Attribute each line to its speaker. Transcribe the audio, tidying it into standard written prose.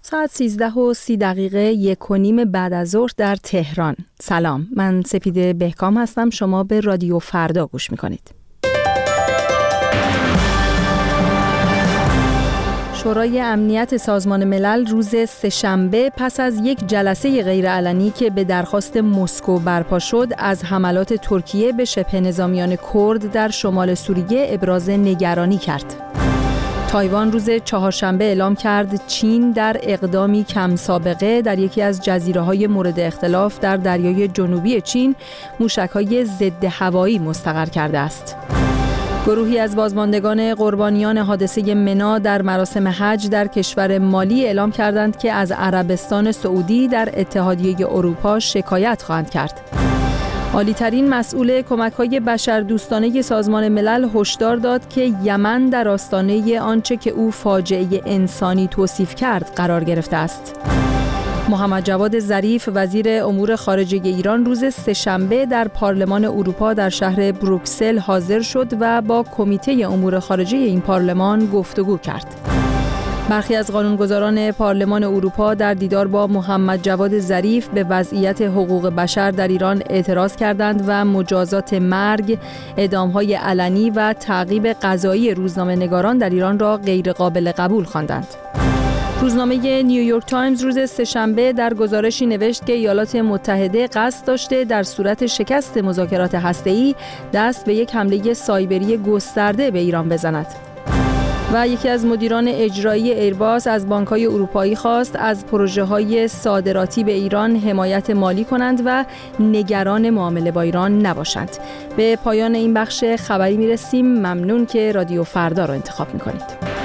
Speaker 1: ساعت 13:30 1:30 بعد از ظهر در تهران. سلام، من سپیده بهکام هستم. شما به رادیو فردا گوش میکنید. شورای امنیت سازمان ملل روز سه‌شنبه پس از یک جلسه غیرعلنی که به درخواست مسکو برپا شد از حملات ترکیه به شبه نظامیان کرد در شمال سوریه ابراز نگرانی کرد. تایوان روز چهارشنبه اعلام کرد چین در اقدامی کم سابقه در یکی از جزیره‌های مورد اختلاف در دریای جنوبی چین موشک‌های ضد هوایی مستقر کرده است. گروهی از بازماندگان قربانیان حادثه منا در مراسم حج در کشور مالی اعلام کردند که از عربستان سعودی در اتحادیه اروپا شکایت خواهند کرد. عالی‌ترین مسئول کمک‌های بشردوستانه سازمان ملل هشدار داد که یمن در آستانه آنچه که او فاجعه انسانی توصیف کرد قرار گرفته است. محمد جواد ظریف وزیر امور خارجه ایران روز سه‌شنبه در پارلمان اروپا در شهر بروکسل حاضر شد و با کمیته امور خارجه این پارلمان گفتگو کرد. برخی از قانونگذاران پارلمان اروپا در دیدار با محمد جواد ظریف به وضعیت حقوق بشر در ایران اعتراض کردند و مجازات مرگ، اعدام‌های علنی و تعقیب قضایی روزنامه‌نگاران در ایران را غیرقابل قبول خواندند. روزنامه نیویورک تایمز روز سه‌شنبه در گزارشی نوشت که ایالات متحده قصد داشته در صورت شکست مذاکرات هسته‌ای دست به یک حمله سایبری گسترده به ایران بزند. و یکی از مدیران اجرایی ایرباس از بانک‌های اروپایی خواست از پروژه‌های صادراتی به ایران حمایت مالی کنند و نگران معامله با ایران نباشند. به پایان این بخش خبری میرسیم. ممنون که رادیو فردا رو انتخاب می‌کنید.